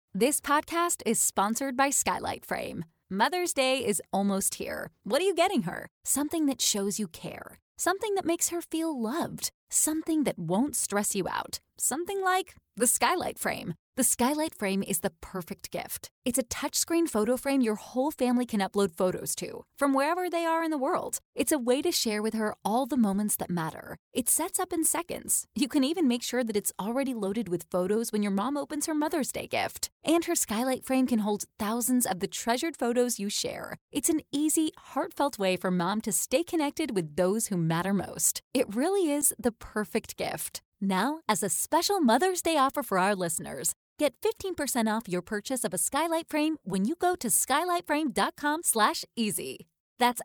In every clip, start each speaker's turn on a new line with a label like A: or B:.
A: This podcast is sponsored by Skylight Frame. Mother's Day is almost here. What are you getting her? Something that shows you care. Something that makes her feel loved. Something that won't stress you out. Something like the Skylight Frame. The Skylight Frame is the perfect gift. It's a touchscreen photo frame your whole family can upload photos to, from wherever they are in the world. It's a way to share with her all the moments that matter. It sets up in seconds. You can even make sure that it's already loaded with photos when your mom opens her Mother's Day gift. And her Skylight Frame can hold thousands of the treasured photos you share. It's an easy, heartfelt way for mom to stay connected with those who matter most. It really is the perfect gift. Now, as a special Mother's Day offer for our listeners, get 15% off your purchase of a Skylight Frame when you go to skylightframe.com/easy. That's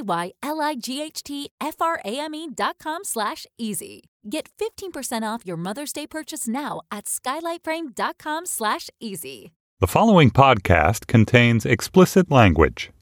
A: SKYLIGHTFRAME.com/easy. Get 15% off your Mother's Day purchase now at skylightframe.com/easy.
B: The following podcast contains explicit language.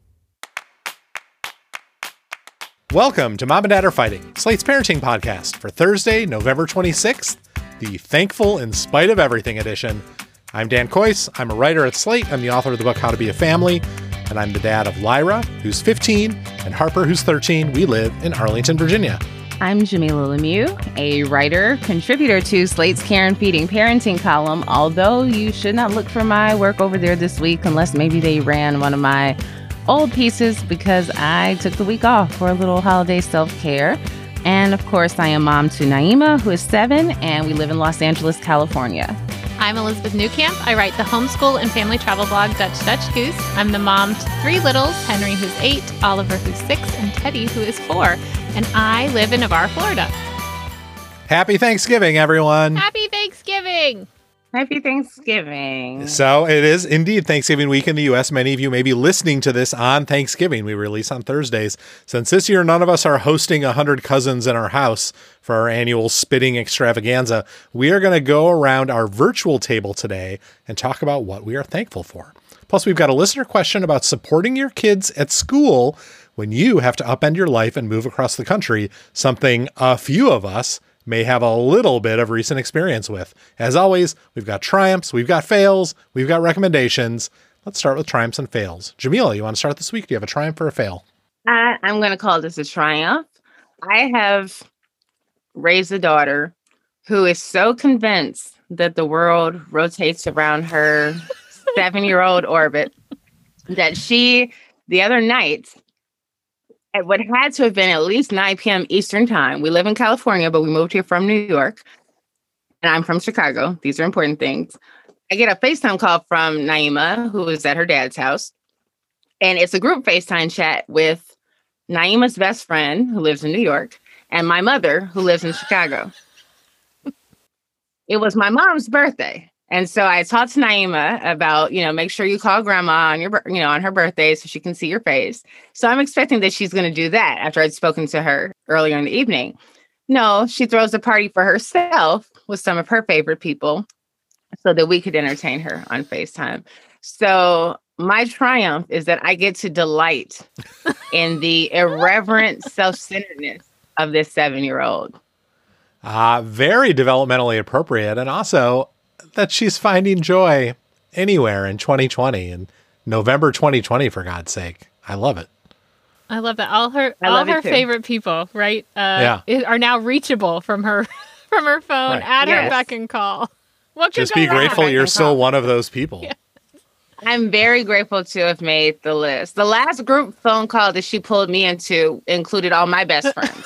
C: Welcome to Mom and Dad Are Fighting, Slate's parenting podcast for Thursday, November 26th, the Thankful in Spite of Everything edition. I'm Dan Kois. I'm a writer at Slate. I'm the author of the book How to Be a Family, and I'm the dad of Lyra, who's 15, and Harper, who's 13. We live in Arlington, Virginia.
D: I'm Jamila Lemieux, a writer, contributor to Slate's Care and Feeding Parenting column, although you should not look for my work over there this week unless maybe they ran one of my old pieces because I took the week off for a little holiday self-care. And of course, I am mom to Naima, who is 7, and we live in Los Angeles, California.
E: I'm Elizabeth Newcamp. I write the homeschool and family travel blog Dutch Goose. I'm the mom to 3 littles, Henry, who's 8, Oliver, who's 6, and Teddy, who is 4. And I live in Navarre, Florida.
C: Happy Thanksgiving, everyone.
E: Happy Thanksgiving.
D: Happy Thanksgiving.
C: So it is indeed Thanksgiving week in the U.S. Many of you may be listening to this on Thanksgiving. We release on Thursdays. Since this year, none of us are hosting 100 cousins in our house for our annual spitting extravaganza, we are going to go around our virtual table today and talk about what we are thankful for. Plus, we've got a listener question about supporting your kids at school when you have to upend your life and move across the country, something a few of us may have a little bit of recent experience with. As always, we've got triumphs, we've got fails, we've got recommendations. Let's start with triumphs and fails. Jamila, you want to start this week? Do you have a triumph or a fail?
D: I'm going to call this a triumph. I have raised a daughter who is so convinced that the world rotates around her 7-year-old orbit that she, the other night, at what had to have been at least 9 p.m. Eastern time. We live in California, but we moved here from New York. And I'm from Chicago. These are important things. I get a FaceTime call from Naima, who is at her dad's house. And it's a group FaceTime chat with Naima's best friend, who lives in New York, and my mother, who lives in Chicago. It was my mom's birthday. And so I talked to Naima about, make sure you call grandma on on her birthday so she can see your face. So I'm expecting that she's going to do that after I'd spoken to her earlier in the evening. No, she throws a party for herself with some of her favorite people so that we could entertain her on FaceTime. So my triumph is that I get to delight in the irreverent self-centeredness of this 7-year-old.
C: Very developmentally appropriate. And also that she's finding joy anywhere in 2020 and November 2020, for God's sake. I love it.
E: I love that. All her favorite people, right? Are now reachable from her phone at her beck and call.
C: Just be grateful you're still one of those people. Yeah.
D: I'm very grateful to have made the list. The last group phone call that she pulled me into included all my best friends.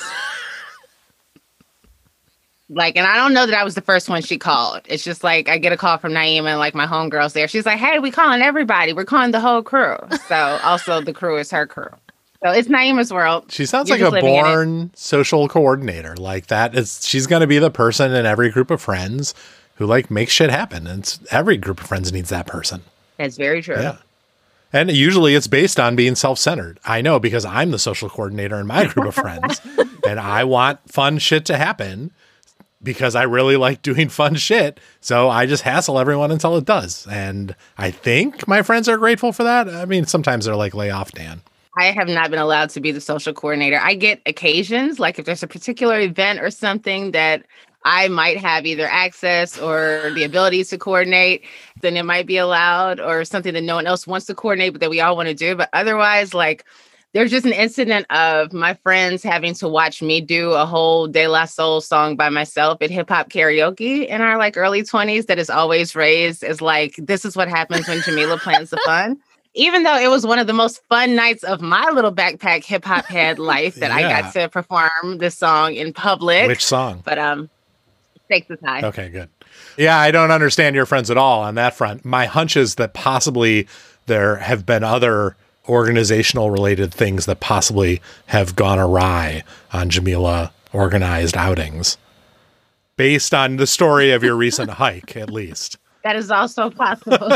D: And I don't know that I was the first one she called. It's just I get a call from Naima and my homegirls there. She's like, hey, we calling everybody. We're calling the whole crew. So also the crew is her crew. So it's Naima's world.
C: She sounds like a born social coordinator. She's going to be the person in every group of friends who makes shit happen. And every group of friends needs that person.
D: That's very true.
C: Yeah. And usually it's based on being self-centered. I know because I'm the social coordinator in my group of friends and I want fun shit to happen. Because I really like doing fun shit. So I just hassle everyone until it does. And I think my friends are grateful for that. I mean, sometimes they're lay off, Dan.
D: I have not been allowed to be the social coordinator. I get occasions, if there's a particular event or something that I might have either access or the ability to coordinate, then it might be allowed, or something that no one else wants to coordinate, but that we all want to do. But otherwise, like, there's just an incident of my friends having to watch me do a whole De La Soul song by myself at hip hop karaoke in our like early 20s that is always raised as like, this is what happens when Jamila plans the fun. Even though it was one of the most fun nights of my little backpack hip hop head life that I got to perform this song in public.
C: Which song?
D: But stakes is high.
C: Okay, good. Yeah, I don't understand your friends at all on that front. My hunch is that possibly there have been other organizational related things that possibly have gone awry on Jamila organized outings, based on the story of your recent hike, at least.
D: That is also possible.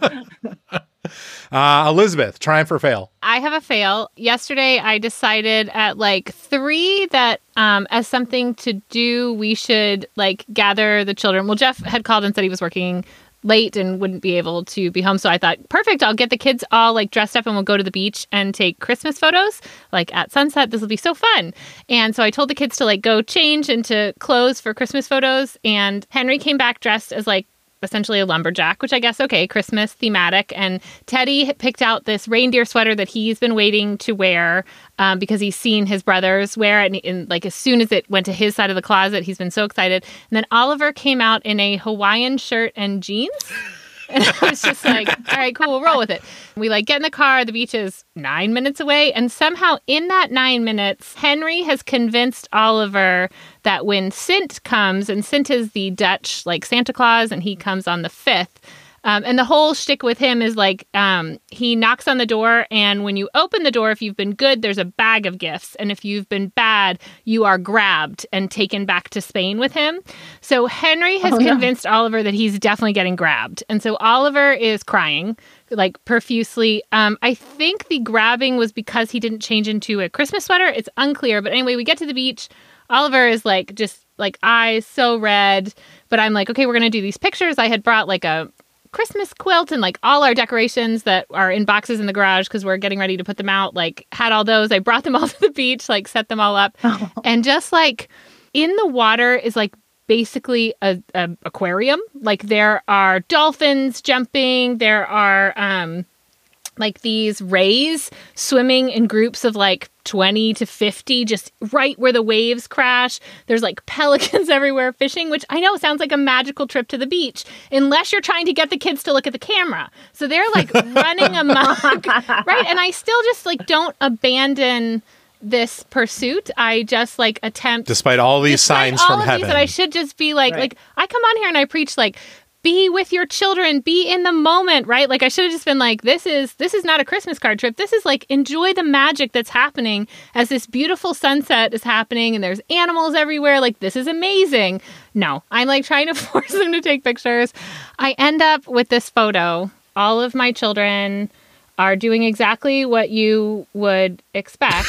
C: Elizabeth, triumph or fail?
E: I have a fail. Yesterday, I decided at like 3 that as something to do, we should like gather the children. Well, Jeff had called and said he was working late and wouldn't be able to be home. So I thought, perfect, I'll get the kids all like dressed up and we'll go to the beach and take Christmas photos like at sunset. This will be so fun. And so I told the kids to like go change into clothes for Christmas photos. And Henry came back dressed as like essentially a lumberjack, which I guess, okay, Christmas thematic. And Teddy picked out this reindeer sweater that he's been waiting to wear because he's seen his brothers wear it. And like as soon as it went to his side of the closet, he's been so excited. And then Oliver came out in a Hawaiian shirt and jeans. And I was just like, all right, cool, we'll roll with it. We like get in the car, the beach is 9 minutes away. And somehow in that 9 minutes, Henry has convinced Oliver that when Sint comes, and Sint is the Dutch like Santa Claus, and he comes on the 5th. And the whole shtick with him is like he knocks on the door, and when you open the door, if you've been good, there's a bag of gifts. And if you've been bad, you are grabbed and taken back to Spain with him. So Henry has convinced Oliver that he's definitely getting grabbed. And so Oliver is crying like profusely. I think the grabbing was because he didn't change into a Christmas sweater. It's unclear. But anyway, we get to the beach. Oliver is like just like eyes so red. But I'm like, okay, we're going to do these pictures. I had brought like a Christmas quilt and like all our decorations that are in boxes in the garage because we're getting ready to put them out, like had all those. I brought them all to the beach, like set them all up. And just like in the water is like basically a aquarium. Like there are dolphins jumping. There are like these rays swimming in groups of like 20 to 50, just right where the waves crash. There's like pelicans everywhere fishing, which I know sounds like a magical trip to the beach, unless you're trying to get the kids to look at the camera. So they're like running amok, right? And I still just like don't abandon this pursuit. I just like attempt.
C: Despite all these signs from heaven.
E: That I should just be like, like I come on here and I preach like, be with your children, be in the moment, right? Like I should have just been like, this is not a Christmas card trip. This is like, enjoy the magic that's happening as this beautiful sunset is happening and there's animals everywhere. Like, this is amazing. No, I'm like trying to force them to take pictures. I end up with this photo. All of my children are doing exactly what you would expect.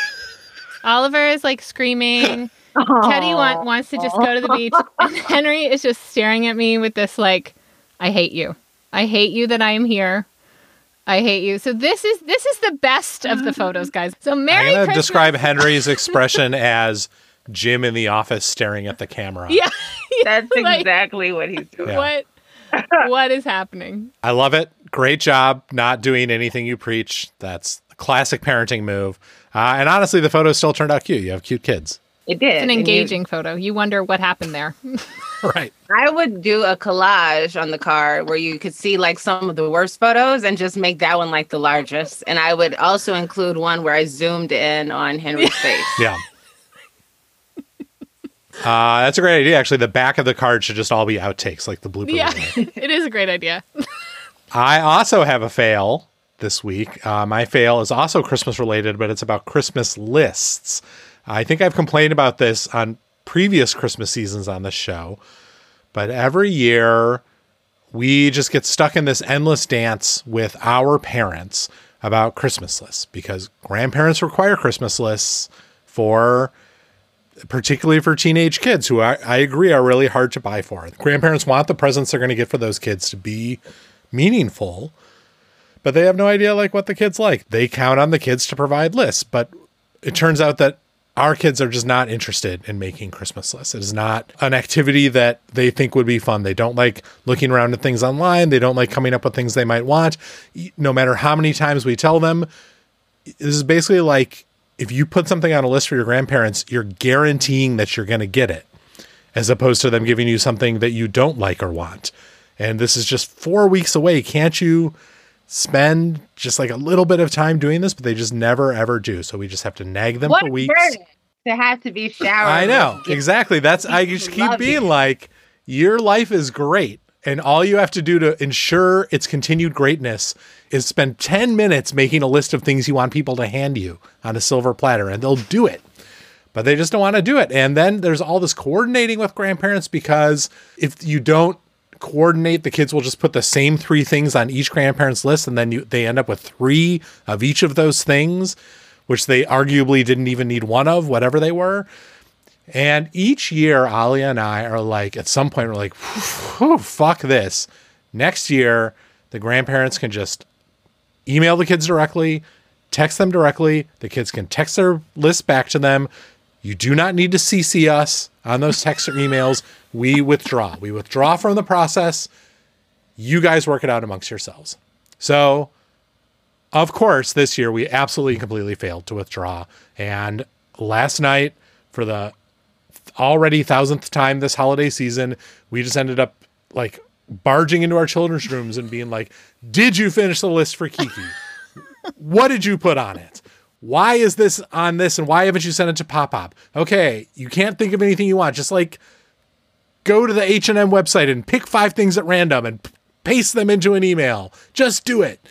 E: Oliver is like screaming. Teddy wants to just go to the beach. And Henry is just staring at me with this like, I hate you. I hate you that I am here. I hate you. So this is the best of the photos, guys. So Merry Christmas.
C: Describe Henry's expression as Jim in the office staring at the camera.
E: Yeah.
D: That's exactly what he's doing.
E: Yeah. What is happening?
C: I love it. Great job not doing anything you preach. That's a classic parenting move. And honestly, the photo still turned out cute. You have cute kids.
D: It did.
E: It's an engaging photo. You wonder what happened there.
C: Right.
D: I would do a collage on the card where you could see like some of the worst photos and just make that one like the largest. And I would also include one where I zoomed in on Henry's face.
C: Yeah. That's a great idea. Actually, the back of the card should just all be outtakes, like the blooper.
E: Yeah, it is a great idea.
C: I also have a fail this week. My fail is also Christmas related, but it's about Christmas lists. I think I've complained about this on previous Christmas seasons on the show, but every year we just get stuck in this endless dance with our parents about Christmas lists because grandparents require Christmas lists particularly for teenage kids who I agree are really hard to buy for. Grandparents want the presents they're going to get for those kids to be meaningful, but they have no idea like what the kids like. They count on the kids to provide lists, but it turns out that our kids are just not interested in making Christmas lists. It is not an activity that they think would be fun. They don't like looking around at things online. They don't like coming up with things they might want. No matter how many times we tell them, this is basically like if you put something on a list for your grandparents, you're guaranteeing that you're going to get it, as opposed to them giving you something that you don't like or want. And this is just 4 weeks away. Can't you spend just like a little bit of time doing this? But they just never, ever do. So we just have to nag them for weeks.
D: To have to be showered.
C: I know. Exactly. I just keep being like, your life is great. And all you have to do to ensure its continued greatness is spend 10 minutes making a list of things you want people to hand you on a silver platter, and they'll do it. But they just don't want to do it. And then there's all this coordinating with grandparents, because if you don't coordinate, the kids will just put the same 3 things on each grandparent's list, and then they end up with 3 of each of those things, which they arguably didn't even need one of, whatever they were. And each year, Alia and I are like, at some point, we're like, fuck this. Next year, the grandparents can just email the kids directly, text them directly. The kids can text their list back to them. You do not need to CC us on those texts or emails. We withdraw. We withdraw from the process. You guys work it out amongst yourselves. So, of course, this year we absolutely completely failed to withdraw. And last night, for the already 1,000th time this holiday season, we just ended up like barging into our children's rooms and being like, did you finish the list for Kiki? What did you put on it? Why is this on this? And why haven't you sent it to Pop-Pop? Okay, you can't think of anything you want. Just like go to the H&M website and pick 5 things at random and paste them into an email. Just do it.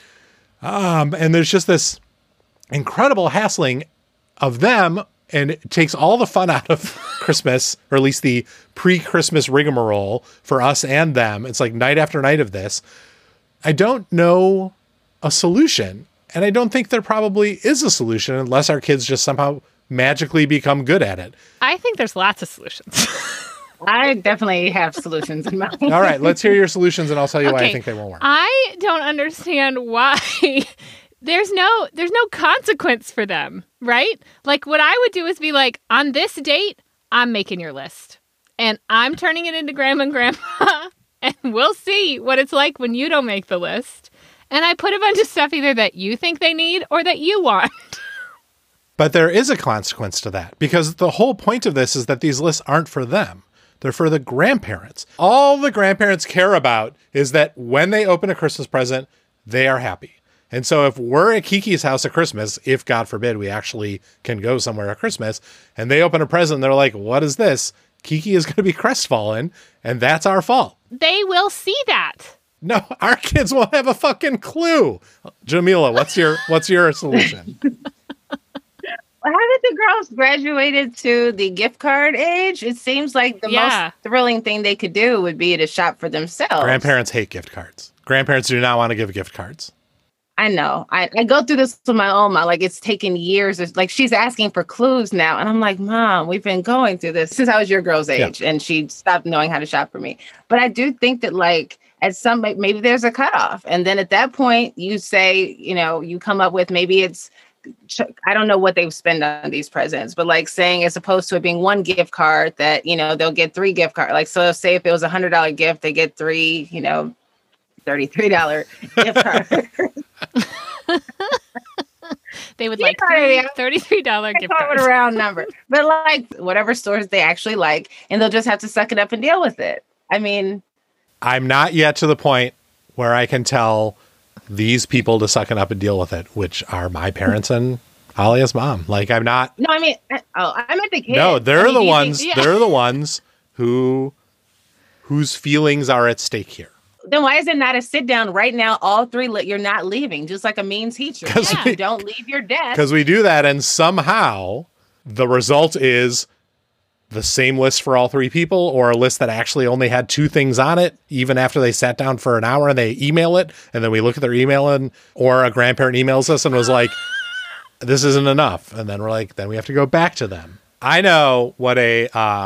C: And there's just this incredible hassling of them, and it takes all the fun out of Christmas, or at least the pre-Christmas rigmarole for us and them. It's like night after night of this. I don't know a solution, and I don't think there probably is a solution unless our kids just somehow magically become good at it.
E: I think there's lots of solutions.
D: I definitely have solutions in mind.
C: All right, let's hear your solutions, and I'll tell you why I think they won't work.
E: I don't understand why there's no consequence for them, right? Like, what I would do is be like, on this date, I'm making your list, and I'm turning it into Grandma and Grandpa, and we'll see what it's like when you don't make the list. And I put a bunch of stuff either that you think they need or that you want.
C: But there is a consequence to that, because the whole point of this is that these lists aren't for them. They're for the grandparents. All the grandparents care about is that when they open a Christmas present, they are happy. And so if we're at Kiki's house at Christmas, if God forbid we actually can go somewhere at Christmas, and they open a present and they're like, what is this? Kiki is going to be crestfallen, and that's our fault.
E: They will see that.
C: No, our kids won't have a fucking clue. Jamila, what's your solution?
D: Haven't the girls graduated to the gift card age? It seems like the most thrilling thing they could do would be to shop for themselves.
C: Grandparents hate gift cards. Grandparents do not want to give gift cards.
D: I know. I go through this with my own mom. Like, it's taken years. It's like she's asking for clues now. And I'm like, Mom, we've been going through this since I was your girl's age. Yeah. And she stopped knowing how to shop for me. But I do think that, like, at some, maybe there's a cutoff. And then at that point, you say, you come up with, maybe it's, I don't know what they spend on these presents, but like saying, as opposed to it being 1 gift card, that, they'll get 3 gift cards. Like, so say if it was $100 gift, they get 3, $33 gift cards.
E: They would like $33 gift cards.
D: A round number, but like whatever stores they actually like, and they'll just have to suck it up and deal with it. I mean,
C: I'm not yet to the point where I can tell these people to suck it up and deal with it, which are my parents and Alia's mom. Like, I'm not.
D: No, I mean, I'm at the kids.
C: No, they're the ones. They're the ones whose feelings are at stake here.
D: Then why is it not a sit down right now? All 3, you're not leaving, just like a mean teacher. You don't leave your desk.
C: Because we do that, and somehow the result is the same list for all 3 people, or a list that actually only had 2 things on it, even after they sat down for an hour and they email it, and then we look at their email, or a grandparent emails us and was like, this isn't enough. And then we're like, then we have to go back to them. I know what a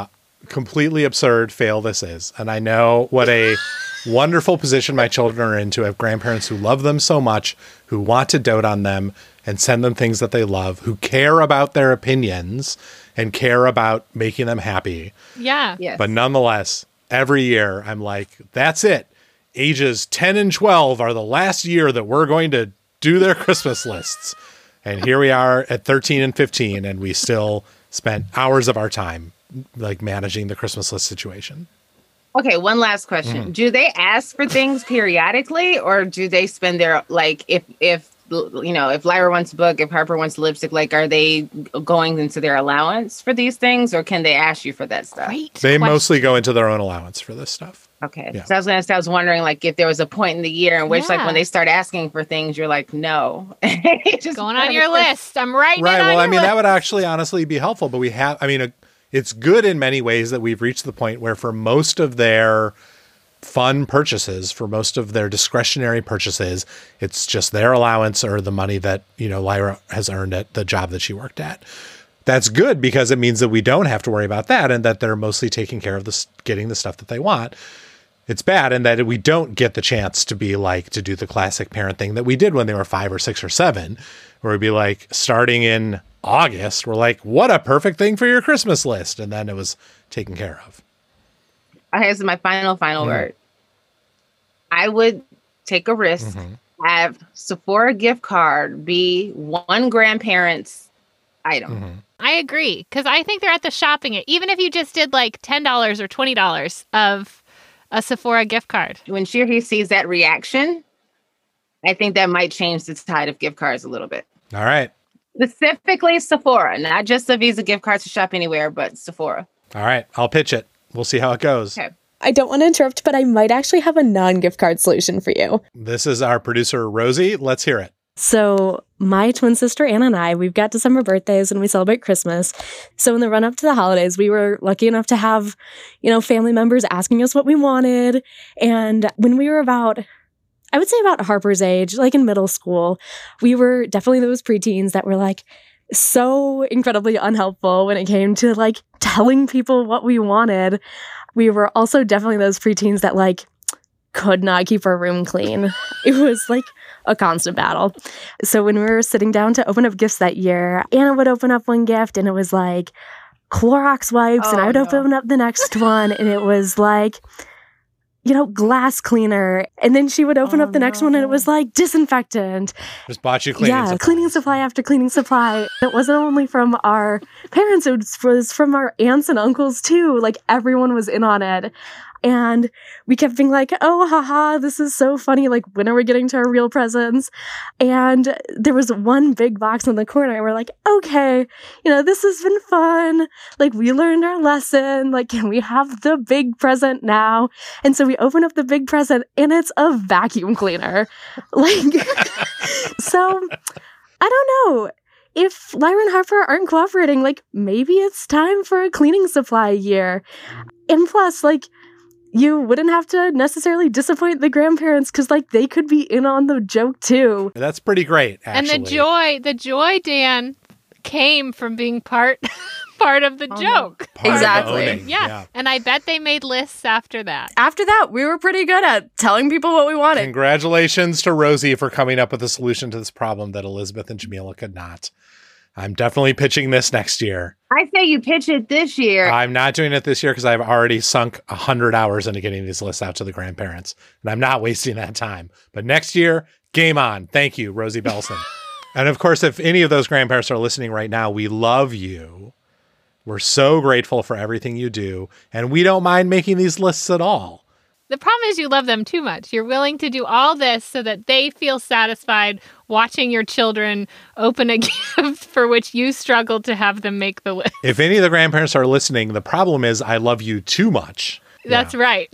C: completely absurd fail this is. And I know what a wonderful position my children are in to have grandparents who love them so much, who want to dote on them and send them things that they love, who care about their opinions and care about making them happy.
E: Yeah.
D: Yes.
C: But nonetheless, every year I'm like, that's it. Ages 10 and 12 are the last year that we're going to do their Christmas lists. And here we are at 13 and 15, and we still spent hours of our time like managing the Christmas list situation.
D: Okay, one last question. Do they ask for things periodically, or do they spend their, like, if Lyra wants a book, if Harper wants lipstick, like, are they going into their allowance for these things, or can they ask you for that stuff?
E: Great
C: They
E: question.
C: mostly go into their own allowance for this stuff.
D: Okay.
C: Yeah.
D: So I was wondering, like, if there was a point in the year in which, like,
E: Yeah.
D: when they start asking for things, you're like, no. Just
E: Going on your list. I'm writing
C: Right.
E: it on
C: Well,
E: your
C: I mean, that would
E: list.
C: actually honestly be helpful, but it's good in many ways that we've reached the point where for most of their fun purchases, for most of their discretionary purchases, it's just their allowance or the money that, Lyra has earned at the job that she worked at. That's good because it means that we don't have to worry about that and that they're mostly taking care of getting the stuff that they want. It's bad in that we don't get the chance to be like, to do the classic parent thing that we did when they were 5 or 6 or 7, where we'd be like, starting in August, we're like, what a perfect thing for your Christmas list. And then it was taken care of.
D: Okay, this is my final word. I would take a risk, have Sephora gift card be one grandparent's item.
E: I agree, because I think they're at the shopping. Even if you just did like $10 or $20 of a Sephora gift card.
D: When she or he sees that reaction, I think that might change the tide of gift cards a little bit.
C: All right.
D: Specifically Sephora, not just a Visa gift card to shop anywhere, but Sephora.
C: All right. I'll pitch it. We'll see how it goes.
D: Okay.
F: I don't want to interrupt, but I might actually have a non-gift card solution for you.
C: This is our producer, Rosie. Let's hear it.
F: So my twin sister Anna and I, we've got December birthdays and we celebrate Christmas. So in the run up to the holidays, we were lucky enough to have, family members asking us what we wanted. And when we were about Harper's age, like in middle school, we were definitely those preteens that were like so incredibly unhelpful when it came to like telling people what we wanted. We were also definitely those preteens that like could not keep our room clean. It was like a constant battle. So when we were sitting down to open up gifts that year, Anna would open up one gift and it was like Clorox wipes, and I would open up the next one and it was like, glass cleaner. And then she would open up the next one and it was like disinfectant.
C: Just bought you cleaning supplies.
F: Cleaning supply after cleaning supply. It wasn't only from our parents, it was from our aunts and uncles too. Like everyone was in on it. And we kept being like, oh, haha, this is so funny. Like, when are we getting to our real presents? And there was one big box in the corner. And we're like, okay, this has been fun. Like, we learned our lesson. Like, can we have the big present now? And so we open up the big present and it's a vacuum cleaner. Like, so I don't know. If Lyra and Harper aren't cooperating, like, maybe it's time for a cleaning supply year. And plus, like, you wouldn't have to necessarily disappoint the grandparents because, like, they could be in on the joke too.
C: That's pretty great, actually.
E: And the joy, Dan, came from being part of the joke.
C: Part of the
F: Exactly.
C: owning,
E: Yeah. And I bet they made lists after that.
F: After that, we were pretty good at telling people what we wanted.
C: Congratulations to Rosie for coming up with a solution to this problem that Elizabeth and Jamila could not. I'm definitely pitching this next year.
D: I say you pitch it this year.
C: I'm not doing it this year because I've already sunk 100 hours into getting these lists out to the grandparents, and I'm not wasting that time. But next year, game on. Thank you, Rosie Belson. And of course, if any of those grandparents are listening right now, we love you. We're so grateful for everything you do, and we don't mind making these lists at all.
E: The problem is you love them too much. You're willing to do all this so that they feel satisfied watching your children open a gift for which you struggled to have them make the list.
C: If any of the grandparents are listening, the problem is I love you too much.
E: That's right.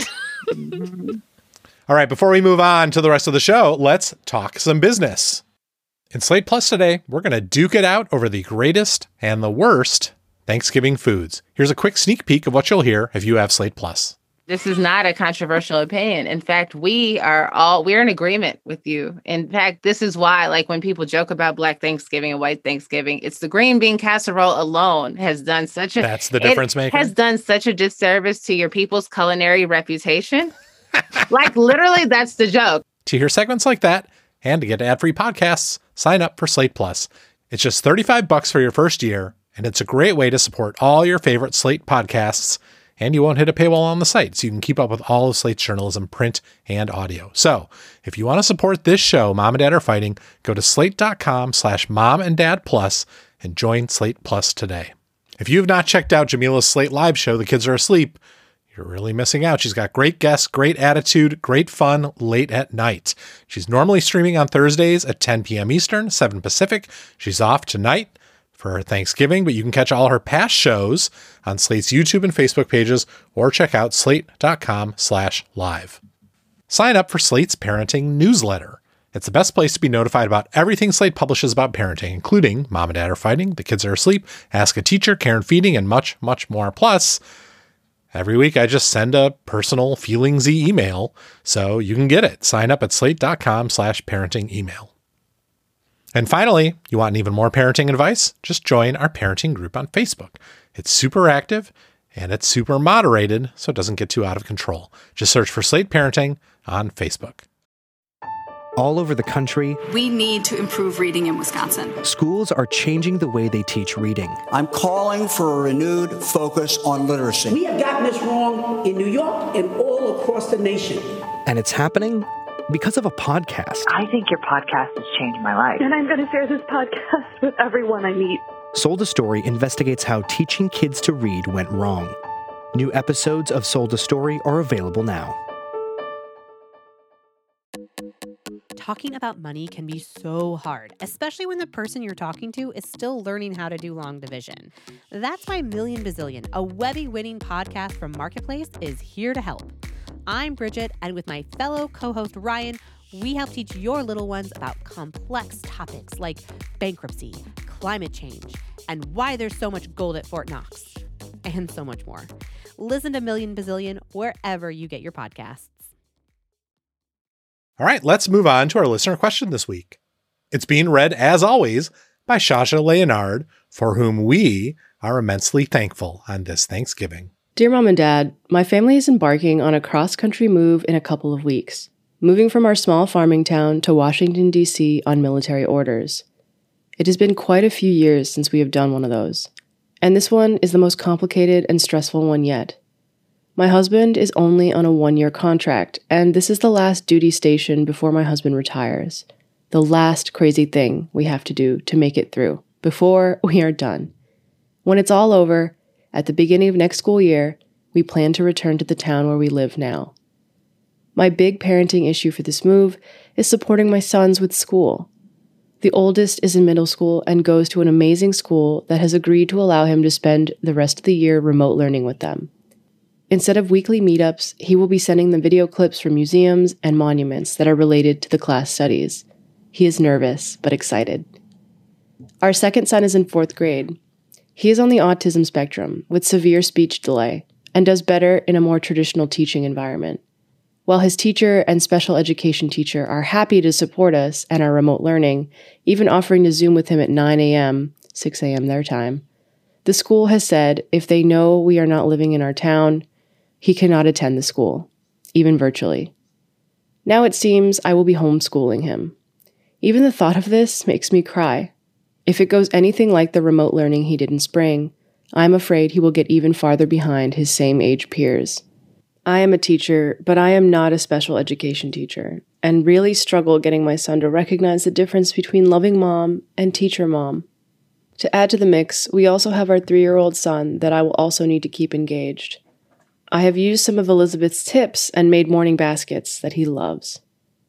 C: All right, before we move on to the rest of the show, let's talk some business. In Slate Plus today, we're going to duke it out over the greatest and the worst Thanksgiving foods. Here's a quick sneak peek of what you'll hear if you have Slate Plus.
D: This is not a controversial opinion. In fact, we're in agreement with you. In fact, this is why, like, when people joke about Black Thanksgiving and White Thanksgiving, it's the green bean casserole alone has done
C: That's the difference maker.
D: Has done such a disservice to your people's culinary reputation. Like, literally, that's the joke.
C: To hear segments like that and to get ad-free podcasts, sign up for Slate Plus. It's just $35 for your first year, and it's a great way to support all your favorite Slate podcasts. And you won't hit a paywall on the site, so you can keep up with all of Slate's journalism, print and audio. So if you want to support this show, Mom and Dad Are Fighting, go to slate.com/momanddadplus and join Slate Plus today. If you have not checked out Jamila's Slate Live show, The Kids Are Asleep, you're really missing out. She's got great guests, great attitude, great fun late at night. She's normally streaming on Thursdays at 10 p.m. Eastern, 7 Pacific. She's off tonight for her Thanksgiving, but you can catch all her past shows on Slate's YouTube and Facebook pages or check out slate.com/live. Sign up for Slate's parenting newsletter. It's the best place to be notified about everything Slate publishes about parenting, including Mom and Dad Are Fighting, The Kids Are Asleep, Ask a Teacher, Care and Feeding, and much, much more. Plus, every week I just send a personal feelingsy email, so you can get it. Sign up at slate.com/parenting email. And finally, you want even more parenting advice? Just join our parenting group on Facebook. It's super active and it's super moderated, so it doesn't get too out of control. Just search for Slate Parenting on Facebook.
G: All over the country,
H: we need to improve reading in Wisconsin.
G: Schools are changing the way they teach reading.
I: I'm calling for a renewed focus on literacy.
J: We have gotten this wrong in New York and all across the nation.
G: And it's happening because of a podcast.
K: I think your podcast has changed my life.
L: And I'm going to share this podcast with everyone I meet.
G: Sold a Story investigates how teaching kids to read went wrong. New episodes of Sold a Story are available now.
M: Talking about money can be so hard, especially when the person you're talking to is still learning how to do long division. That's why Million Bazillion, a Webby-winning podcast from Marketplace, is here to help. I'm Bridget, and with my fellow co-host Ryan, we help teach your little ones about complex topics like bankruptcy, climate change, and why there's so much gold at Fort Knox, and so much more. Listen to Million Bazillion wherever you get your podcasts.
C: All right, let's move on to our listener question this week. It's being read, as always, by Shasha Leonard, for whom we are immensely thankful on this Thanksgiving.
N: Dear Mom and Dad, my family is embarking on a cross-country move in a couple of weeks, moving from our small farming town to Washington, D.C. on military orders. It has been quite a few years since we have done one of those, and this one is the most complicated and stressful one yet. My husband is only on a 1-year contract, and this is the last duty station before my husband retires. The last crazy thing we have to do to make it through, before we are done. When it's all over, at the beginning of next school year, we plan to return to the town where we live now. My big parenting issue for this move is supporting my sons with school. The oldest is in middle school and goes to an amazing school that has agreed to allow him to spend the rest of the year remote learning with them. Instead of weekly meetups, he will be sending them video clips from museums and monuments that are related to the class studies. He is nervous, but excited. Our second son is in 4th grade. He is on the autism spectrum with severe speech delay and does better in a more traditional teaching environment. While his teacher and special education teacher are happy to support us and our remote learning, even offering to Zoom with him at 9 a.m., 6 a.m. their time, the school has said if they know we are not living in our town, he cannot attend the school, even virtually. Now it seems I will be homeschooling him. Even the thought of this makes me cry. If it goes anything like the remote learning he did in spring, I'm afraid he will get even farther behind his same age peers. I am a teacher, but I am not a special education teacher, and really struggle getting my son to recognize the difference between loving mom and teacher mom. To add to the mix, we also have our 3-year-old son that I will also need to keep engaged. I have used some of Elizabeth's tips and made morning baskets that he loves.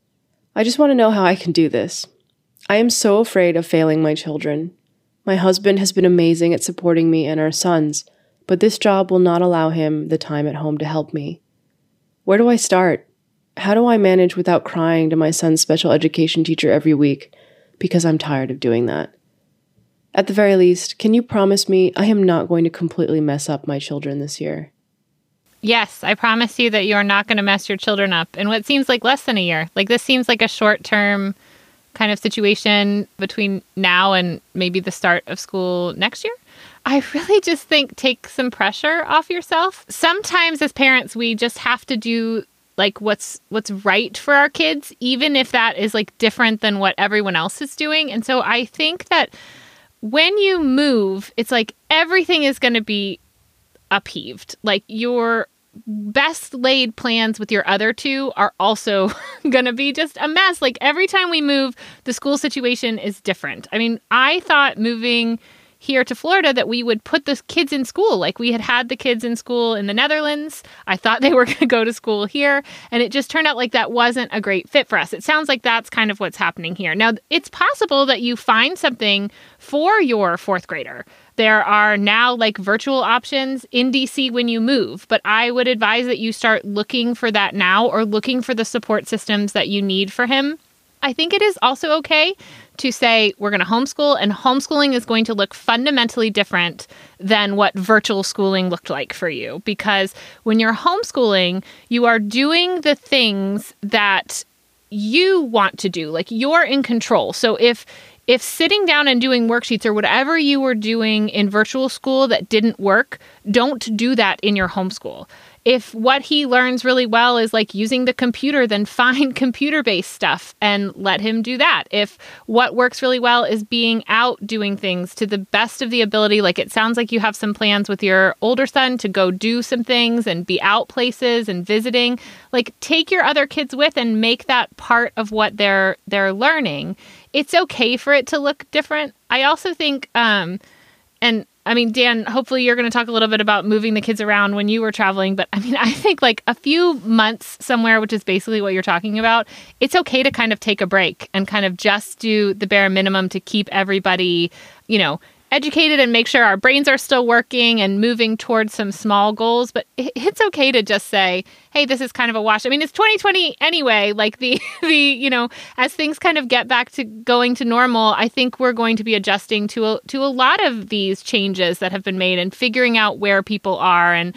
N: I just want to know how I can do this. I am so afraid of failing my children. My husband has been amazing at supporting me and our sons, but this job will not allow him the time at home to help me. Where do I start? How do I manage without crying to my son's special education teacher every week because I'm tired of doing that? At the very least, can you promise me I am not going to completely mess up my children this year?
E: Yes, I promise you that you're not going to mess your children up in what seems like less than a year. Like, this seems like a short-term kind of situation between now and maybe the start of school next year. I really just think take some pressure off yourself. Sometimes as parents, we just have to do like what's right for our kids, even if that is like different than what everyone else is doing. And so I think that when you move, it's like everything is going to be upheaved. Like your best laid plans with your other two are also going to be just a mess. Like every time we move, the school situation is different. I mean, I thought moving here to Florida that we would put the kids in school. Like we had the kids in school in the Netherlands. I thought they were going to go to school here. And it just turned out like that wasn't a great fit for us. It sounds like that's kind of what's happening here. Now, it's possible that you find something for your fourth grader. There are now like virtual options in DC when you move, but I would advise that you start looking for that now or looking for the support systems that you need for him. I think it is also okay to say we're going to homeschool, and homeschooling is going to look fundamentally different than what virtual schooling looked like for you. Because when you're homeschooling, you are doing the things that you want to do, like you're in control. So if sitting down and doing worksheets or whatever you were doing in virtual school that didn't work, don't do that in your homeschool. If what he learns really well is like using the computer, then find computer-based stuff and let him do that. If what works really well is being out doing things to the best of the ability, like it sounds like you have some plans with your older son to go do some things and be out places and visiting, like take your other kids with and make that part of what they're learning. It's okay for it to look different. I also think, and I mean, Dan, hopefully you're going to talk a little bit about moving the kids around when you were traveling. But I mean, I think like a few months somewhere, which is basically what you're talking about, it's okay to kind of take a break and kind of just do the bare minimum to keep everybody, educated and make sure our brains are still working and moving towards some small goals. But it's okay to just say, hey, this is kind of a wash. I mean, it's 2020 anyway, like the as things kind of get back to going to normal, I think we're going to be adjusting to a lot of these changes that have been made and figuring out where people are and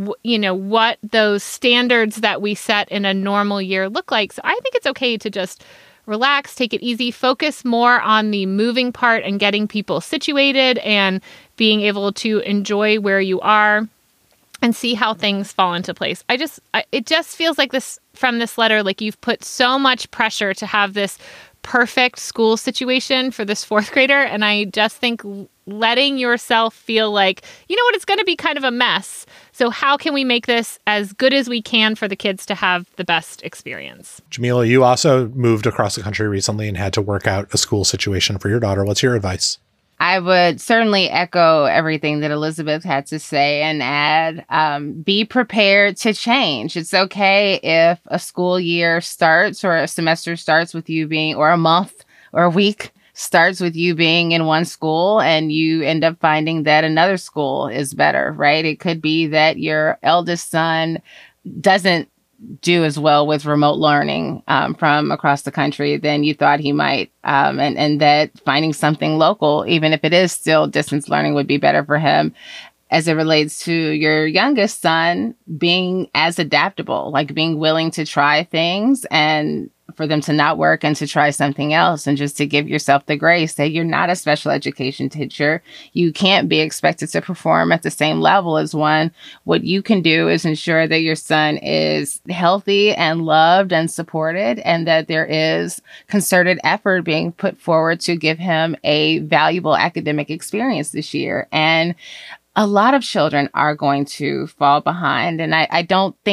E: what those standards that we set in a normal year look like. So I think it's okay to just relax, take it easy, focus more on the moving part and getting people situated and being able to enjoy where you are and see how things fall into place. It just feels like this from this letter, like you've put so much pressure to have this perfect school situation for this fourth grader. And I just think letting yourself feel like, it's going to be kind of a mess. So how can we make this as good as we can for the kids to have the best experience?
C: Jamila, you also moved across the country recently and had to work out a school situation for your daughter. What's your advice?
D: I would certainly echo everything that Elizabeth had to say and add, be prepared to change. It's okay if a school year starts or a semester starts with you being, or a month or a week starts with you being in one school and you end up finding that another school is better, right? It could be that your eldest son doesn't do as well with remote learning from across the country than you thought he might. And that finding something local, even if it is still distance learning, would be better for him. As it relates to your youngest son, being as adaptable, like being willing to try things and for them to not work and to try something else, and just to give yourself the grace that you're not a special education teacher. You can't be expected to perform at the same level as one. What you can do is ensure that your son is healthy and loved and supported, and that there is concerted effort being put forward to give him a valuable academic experience this year. And a lot of children are going to fall behind. And I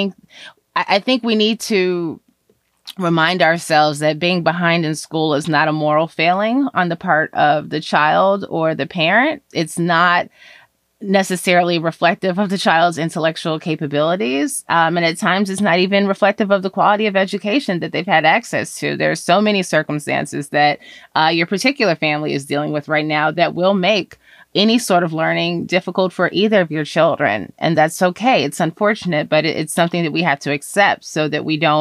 D: think we need to remind ourselves that being behind in school is not a moral failing on the part of the child or the parent. It's not necessarily reflective of the child's intellectual capabilities. And at times it's not even reflective of the quality of education that they've had access to. There's so many circumstances that your particular family is dealing with right now that will make any sort of learning difficult for either of your children. And that's okay. It's unfortunate, but it's something that we have to accept so that we don't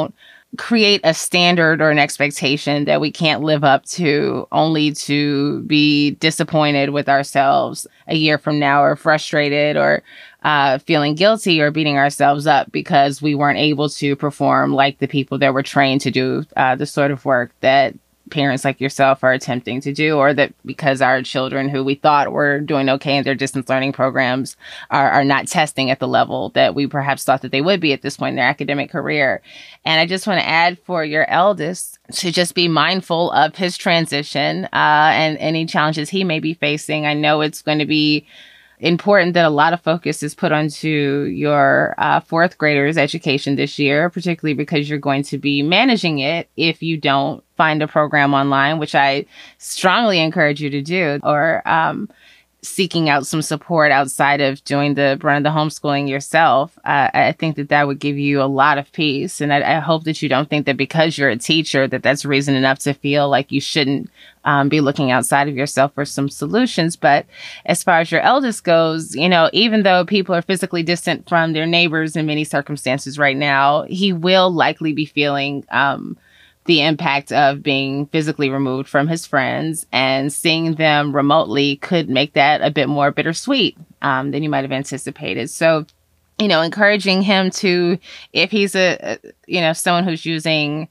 D: create a standard or an expectation that we can't live up to, only to be disappointed with ourselves a year from now, or frustrated, or feeling guilty, or beating ourselves up because we weren't able to perform like the people that were trained to do the sort of work that parents like yourself are attempting to do, or that because our children who we thought were doing okay in their distance learning programs are not testing at the level that we perhaps thought that they would be at this point in their academic career. And I just want to add for your eldest to just be mindful of his transition and any challenges he may be facing. I know it's going to be important that a lot of focus is put onto your fourth graders' education this year, particularly because you're going to be managing it if you don't find a program online, which I strongly encourage you to do, or seeking out some support outside of doing the brunt of the homeschooling yourself. I think that would give you a lot of peace. And I hope that you don't think that because you're a teacher, that's reason enough to feel like you shouldn't be looking outside of yourself for some solutions. But as far as your eldest goes, even though people are physically distant from their neighbors in many circumstances right now, he will likely be feeling the impact of being physically removed from his friends, and seeing them remotely could make that a bit more bittersweet than you might have anticipated. So, encouraging him to, if he's someone who's using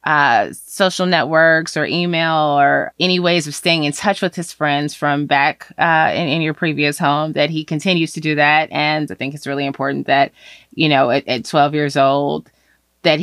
D: social networks or email or any ways of staying in touch with his friends from back in your previous home, that he continues to do that. And I think it's really important that, at 12 years old, that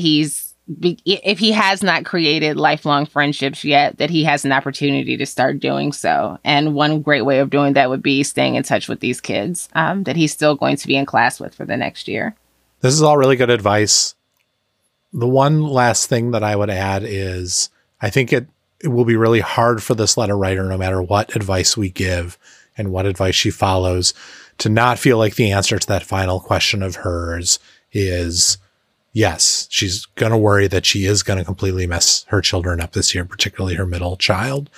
D: if he has not created lifelong friendships yet, that he has an opportunity to start doing so. And one great way of doing that would be staying in touch with these kids that he's still going to be in class with for the next year.
C: This is all really good advice. The one last thing that I would add is I think it will be really hard for this letter writer, no matter what advice we give and what advice she follows, to not feel like the answer to that final question of hers is yes, she's going to worry that she is going to completely mess her children up this year, particularly her middle child.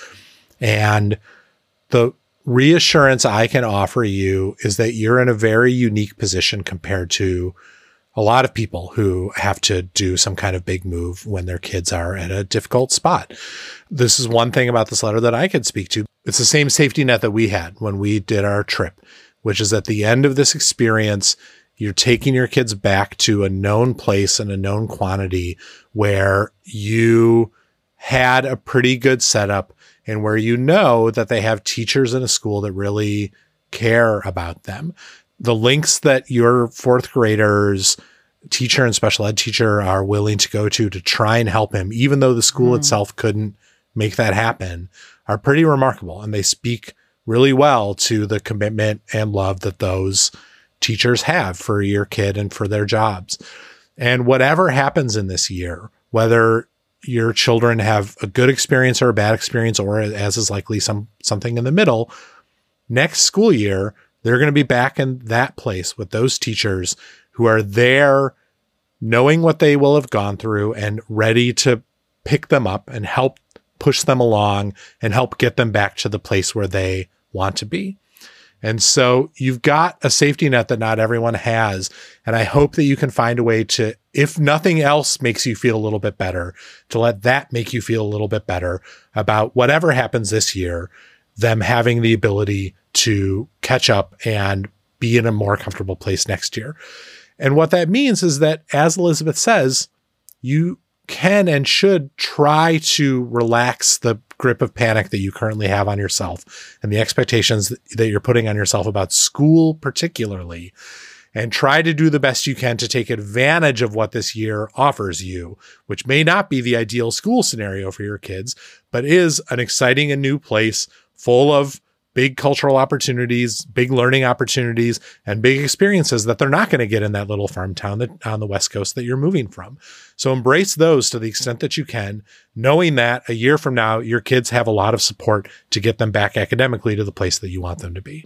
C: And the reassurance I can offer you is that you're in a very unique position compared to a lot of people who have to do some kind of big move when their kids are at a difficult spot. This is one thing about this letter that I could speak to. It's the same safety net that we had when we did our trip, which is at the end of this experience, you're taking your kids back to a known place and a known quantity where you had a pretty good setup and where that they have teachers in a school that really care about them. The links that your fourth graders teacher and special ed teacher are willing to go to try and help him, even though the school itself couldn't make that happen, are pretty remarkable. And they speak really well to the commitment and love that those teachers have for your kid and for their jobs. And whatever happens in this year, whether your children have a good experience or a bad experience, or as is likely something in the middle, next school year, they're going to be back in that place with those teachers who are there knowing what they will have gone through and ready to pick them up and help push them along and help get them back to the place where they want to be. And so you've got a safety net that not everyone has. And I hope that you can find a way to, if nothing else makes you feel a little bit better, to let that make you feel a little bit better about whatever happens this year, them having the ability to catch up and be in a more comfortable place next year. And what that means is that, as Elizabeth says, you can and should try to relax the grip of panic that you currently have on yourself and the expectations that you're putting on yourself about school particularly, and try to do the best you can to take advantage of what this year offers you, which may not be the ideal school scenario for your kids, but is an exciting and new place full of big cultural opportunities, big learning opportunities, and big experiences that they're not going to get in that little farm town on the West Coast that you're moving from. So embrace those to the extent that you can, knowing that a year from now, your kids have a lot of support to get them back academically to the place that you want them to be.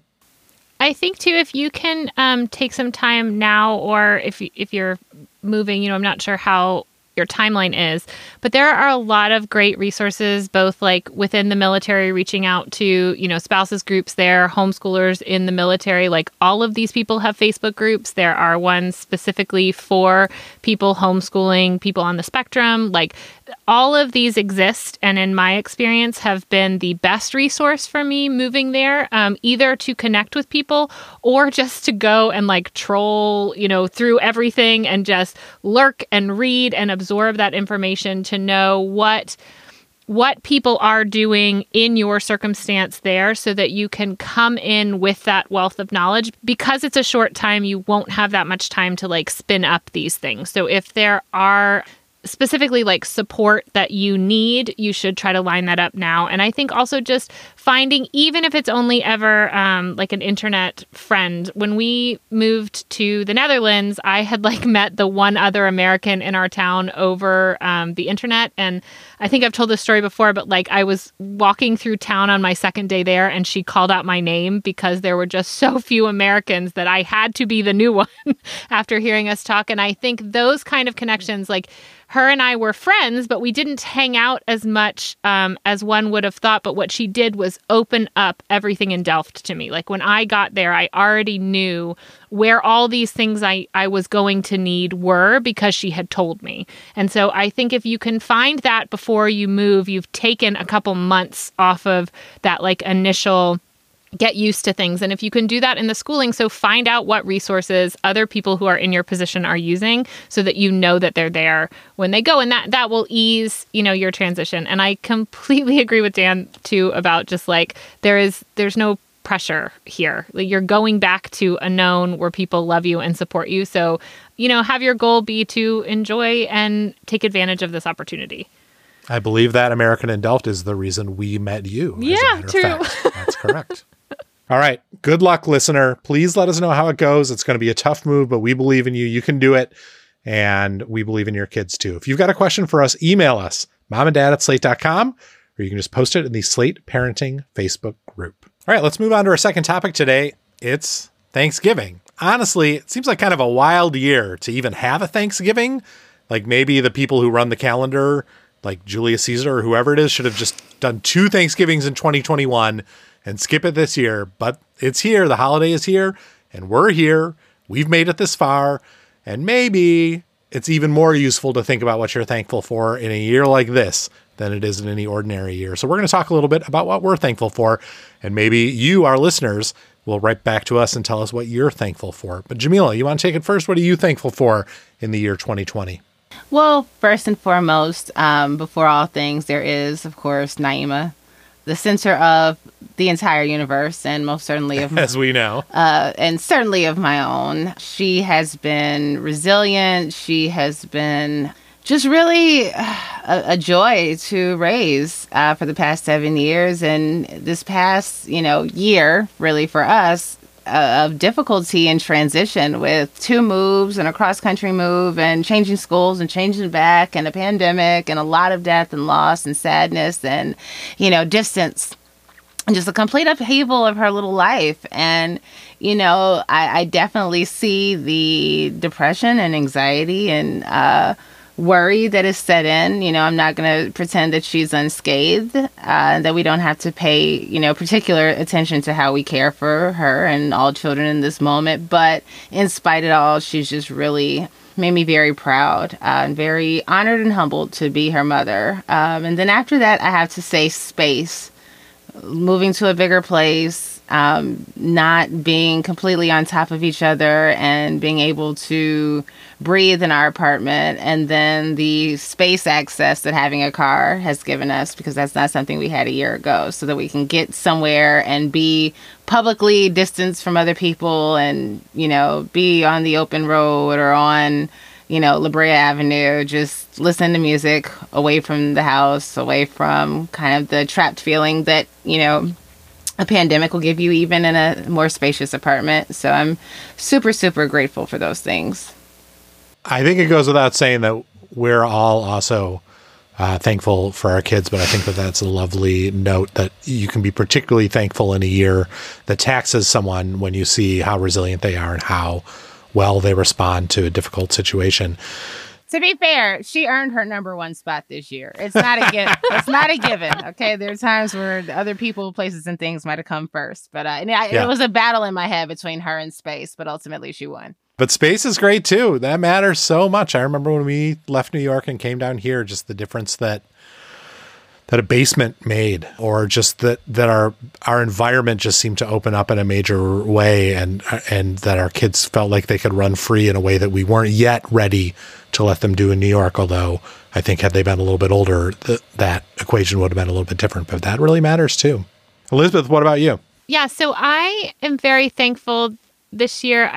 E: I think too, if you can take some time now, or if you're moving, I'm not sure how your timeline is. But there are a lot of great resources, both like within the military, reaching out to, spouses groups there, homeschoolers in the military. Like all of these people have Facebook groups. There are ones specifically for people homeschooling, people on the spectrum. Like all of these exist, and in my experience have been the best resource for me moving there, either to connect with people or just to go and like troll, through everything and just lurk and read and absorb that information to know what people are doing in your circumstance there so that you can come in with that wealth of knowledge. Because it's a short time, you won't have that much time to like spin up these things. So if there are specifically like support that you need, you should try to line that up now. And I think also just finding, even if it's only ever like an internet friend. When we moved to the Netherlands, I had like met the one other American in our town over the internet. And I think I've told this story before, but like I was walking through town on my second day there and she called out my name because there were just so few Americans that I had to be the new one after hearing us talk. And I think those kind of connections, like her and I were friends, but we didn't hang out as much as one would have thought. But what she did was open up everything in Delft to me. Like when I got there, I already knew where all these things I was going to need were because she had told me. And so I think if you can find that before you move, you've taken a couple months off of that like initial get used to things. And if you can do that in the schooling, so find out what resources other people who are in your position are using so that you know that they're there when they go. And that will ease, your transition. And I completely agree with Dan too about just like there's no pressure here. Like you're going back to a known where people love you and support you. So, have your goal be to enjoy and take advantage of this opportunity.
C: I believe that American in Delft is the reason we met you.
E: Yeah, true.
C: That's correct. All right. Good luck, listener. Please let us know how it goes. It's going to be a tough move, but we believe in you. You can do it. And we believe in your kids too. If you've got a question for us, email us, momanddad@slate.com, or you can just post it in the Slate Parenting Facebook group. All right, let's move on to our second topic today. It's Thanksgiving. Honestly, it seems like kind of a wild year to even have a Thanksgiving. Like maybe the people who run the calendar, like Julius Caesar or whoever it is, should have just done 2 Thanksgivings in 2021 and skip it this year. But it's here. The holiday is here and we're here. We've made it this far. And maybe it's even more useful to think about what you're thankful for in a year like this than it is in any ordinary year. So we're going to talk a little bit about what we're thankful for. And maybe you, our listeners, will write back to us and tell us what you're thankful for. But Jamila, you want to take it first? What are you thankful for in the year 2020?
D: Well, first and foremost, before all things, there is, of course, Naima, the center of the entire universe, and most certainly of
C: as we know,
D: and certainly of my own. She has been resilient. She has been just really a joy to raise for the past 7 years, and this past year, really for us, of difficulty in transition with 2 moves and a cross-country move and changing schools and changing back and a pandemic and a lot of death and loss and sadness and, distance and just a complete upheaval of her little life. And, I definitely see the depression and anxiety and worry that is set in. I'm not going to pretend that she's unscathed, that we don't have to pay, particular attention to how we care for her and all children in this moment. But in spite of it all, she's just really made me very proud and very honored and humbled to be her mother. And then after that, I have to say space, moving to a bigger place, not being completely on top of each other and being able to breathe in our apartment, and then the space access that having a car has given us, because that's not something we had a year ago, so that we can get somewhere and be publicly distanced from other people and, be on the open road or on, La Brea Avenue, just listen to music away from the house, away from kind of the trapped feeling that, a pandemic will give you even in a more spacious apartment. So I'm super, super grateful for those things.
C: I think it goes without saying that we're all also thankful for our kids, but I think that that's a lovely note that you can be particularly thankful in a year that taxes someone when you see how resilient they are and how well they respond to a difficult situation.
D: To be fair, she earned her number one spot this year. It's not a given. It's not a given. Okay, there are times where the other people, places, and things might have come first, but it was a battle in my head between her and Space. But ultimately, she won.
C: But Space is great too. That matters so much. I remember when we left New York and came down here, just the difference that a basement made, or just that our environment just seemed to open up in a major way, and that our kids felt like they could run free in a way that we weren't yet ready to let them do in New York. Although I think had they been a little bit older, that equation would have been a little bit different. But that really matters too. Elizabeth, what about you?
E: Yeah, so I am very thankful this year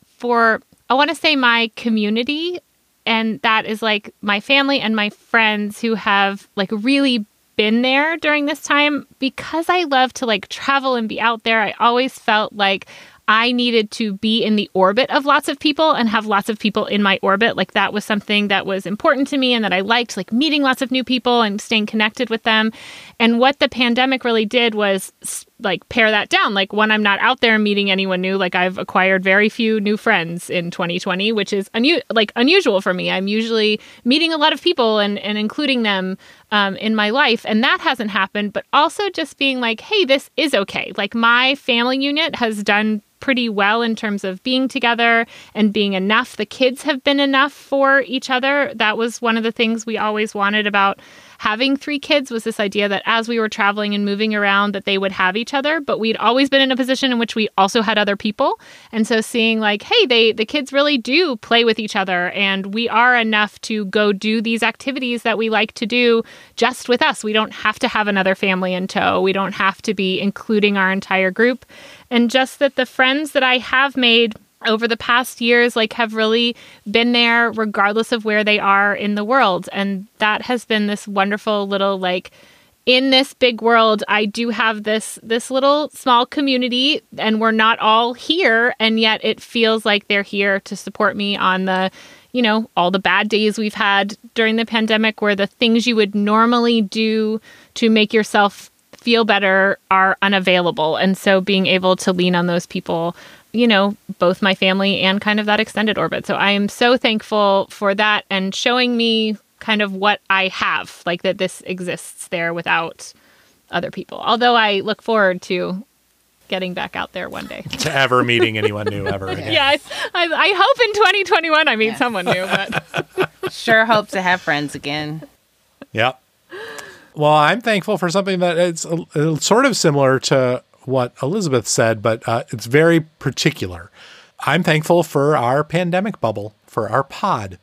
E: for I want to say my community, and that is like my family and my friends who have like really been there during this time. Because I love to like travel and be out there, I always felt like I needed to be in the orbit of lots of people and have lots of people in my orbit. Like that was something that was important to me and that I liked, like meeting lots of new people and staying connected with them. And what the pandemic really did was like pare that down. Like when I'm not out there meeting anyone new, like I've acquired very few new friends in 2020, which is unusual for me. I'm usually meeting a lot of people and including them in my life. And that hasn't happened, but also just being like, hey, this is okay. Like my family unit has done pretty well in terms of being together and being enough. The kids have been enough for each other. That was one of the things we always wanted about having 3 kids, was this idea that as we were traveling and moving around, that they would have each other. But we'd always been in a position in which we also had other people. And so seeing like, hey, the kids really do play with each other, and we are enough to go do these activities that we like to do just with us. We don't have to have another family in tow. We don't have to be including our entire group. And just that the friends that I have made over the past years, like, have really been there regardless of where they are in the world. And that has been this wonderful little, like, in this big world, I do have this little small community, and we're not all here. And yet it feels like they're here to support me on the, you know, all the bad days we've had during the pandemic, where the things you would normally do to make yourself feel better are unavailable. And so being able to lean on those people, you know, both my family and kind of that extended orbit. So I am so thankful for that, and showing me kind of what I have, like that this exists there without other people. Although I look forward to getting back out there one day.
C: To ever meeting anyone new ever again.
E: Yeah, I hope in 2021 I meet someone new, but
D: sure hope to have friends again.
C: Yep. Well, I'm thankful for something that it's sort of similar to what Elizabeth said, but it's very particular. I'm thankful for our pandemic bubble, for our pod.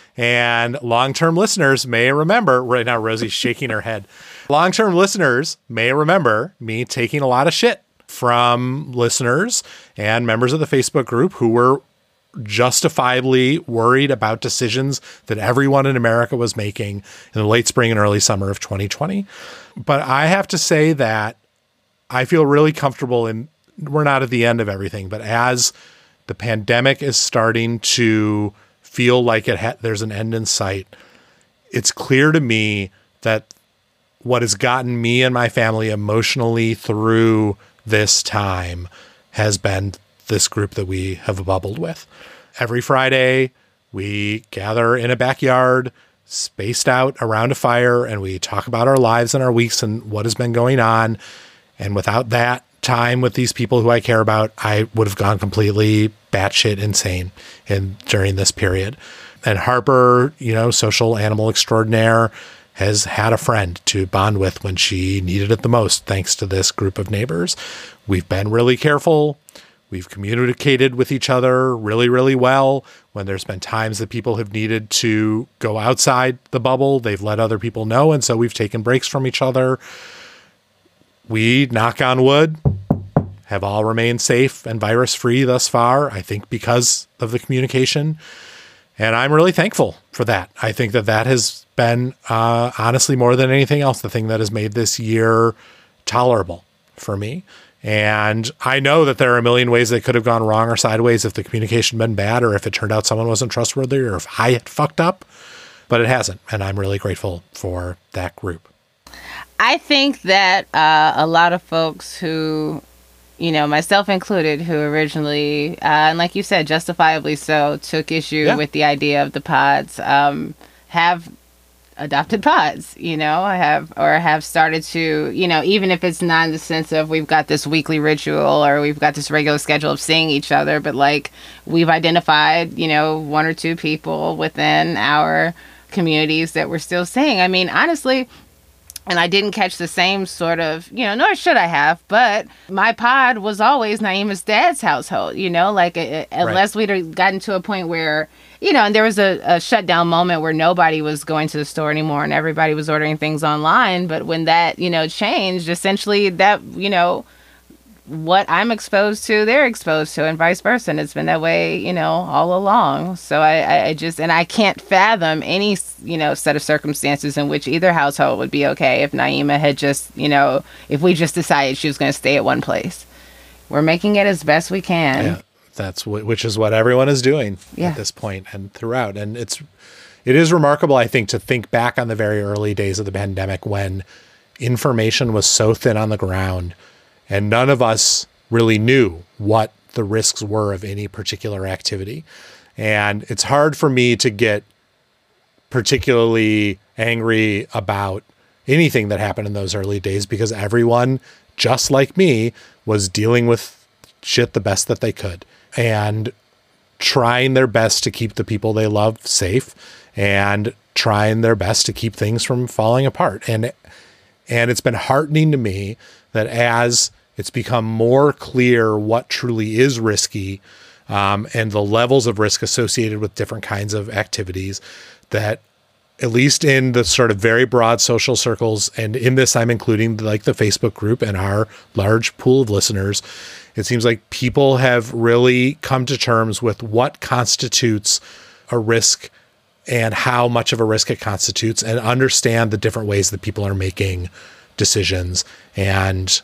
C: And long-term listeners may remember, right now Rosie's shaking her head. Long-term listeners may remember me taking a lot of shit from listeners and members of the Facebook group who were justifiably worried about decisions that everyone in America was making in the late spring and early summer of 2020. But I have to say that I feel really comfortable in, we're not at the end of everything, but as the pandemic is starting to feel like there's an end in sight, it's clear to me that what has gotten me and my family emotionally through this time has been this group that we have bubbled with. Every Friday, we gather in a backyard, spaced out around a fire, and we talk about our lives and our weeks and what has been going on. And without that time with these people who I care about, I would have gone completely batshit insane during this period. And Harper, you know, social animal extraordinaire, has had a friend to bond with when she needed it the most, thanks to this group of neighbors. We've been really careful. We've communicated with each other really, really well. When there's been times that people have needed to go outside the bubble, they've let other people know. And so we've taken breaks from each other. We, knock on wood, have all remained safe and virus-free thus far, I think because of the communication. And I'm really thankful for that. I think that has been, honestly, more than anything else, the thing that has made this year tolerable for me. And I know that there are a million ways that could have gone wrong or sideways if the communication had been bad, or if it turned out someone wasn't trustworthy, or if I had fucked up, but it hasn't. And I'm really grateful for that group.
D: I think that a lot of folks who myself included, who originally, and like you said, justifiably so, took issue with the idea of the pods, have adopted pods, have started to, even if it's not in the sense of we've got this weekly ritual or we've got this regular schedule of seeing each other, but like we've identified, one or two people within our communities that we're still seeing. I mean, honestly, and I didn't catch the same sort of, nor should I have, but my pod was always Naima's dad's household, unless we'd have gotten to a point where, and there was a shutdown moment where nobody was going to the store anymore and everybody was ordering things online. But when that, changed, essentially that, what I'm exposed to, they're exposed to, and vice versa. And it's been that way, all along. So I just, and I can't fathom any, set of circumstances in which either household would be okay if Naima had just, if we just decided she was going to stay at one place. We're making it as best we can.
C: Yeah, which is what everyone is doing at this point and throughout. And it is remarkable, I think, to think back on the very early days of the pandemic when information was so thin on the ground and none of us really knew what the risks were of any particular activity. And it's hard for me to get particularly angry about anything that happened in those early days because everyone, just like me, was dealing with shit the best that they could and trying their best to keep the people they love safe and trying their best to keep things from falling apart. And it's been heartening to me that as it's become more clear what truly is risky and the levels of risk associated with different kinds of activities, that at least in the sort of very broad social circles, and in this I'm including like the Facebook group and our large pool of listeners, it seems like people have really come to terms with what constitutes a risk and how much of a risk it constitutes and understand the different ways that people are making decisions and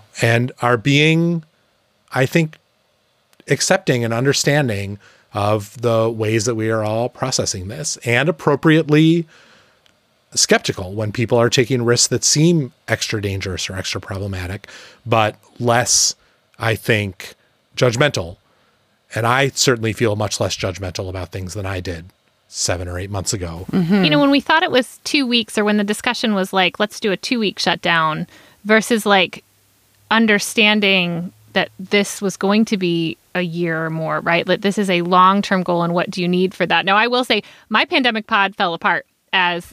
C: are being, I think, accepting and understanding of the ways that we are all processing this, and appropriately skeptical when people are taking risks that seem extra dangerous or extra problematic, but less, I think, judgmental. And I certainly feel much less judgmental about things than I did 7 or 8 months ago.
E: Mm-hmm. When we thought it was 2 weeks, or when the discussion was like, let's do a 2-week shutdown versus like understanding that this was going to be a year or more, right? Like this is a long-term goal, and what do you need for that? Now, I will say my pandemic pod fell apart as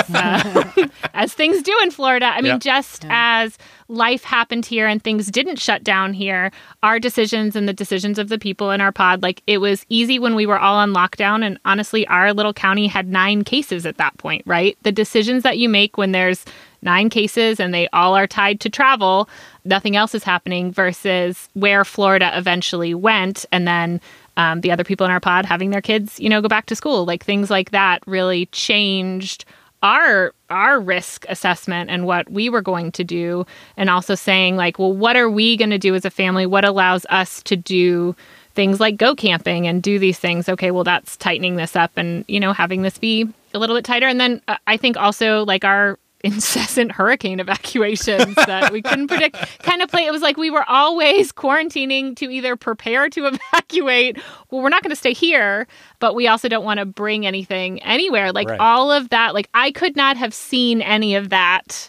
E: as things do in Florida. I mean, as life happened here and things didn't shut down here, our decisions and the decisions of the people in our pod, like it was easy when we were all on lockdown. And honestly, our little county had 9 cases at that point, right? The decisions that you make when there's 9 cases and they all are tied to travel, nothing else is happening, versus where Florida eventually went. And then the other people in our pod having their kids, go back to school, like things like that really changed our risk assessment and what we were going to do. And also saying like, well, what are we going to do as a family? What allows us to do things like go camping and do these things? Okay, well, that's tightening this up and, having this be a little bit tighter. And then I think also like our incessant hurricane evacuations that we couldn't predict kind of play. It was like we were always quarantining to either prepare to evacuate. Well, we're not going to stay here, but we also don't want to bring anything anywhere. Like all of that, like I could not have seen any of that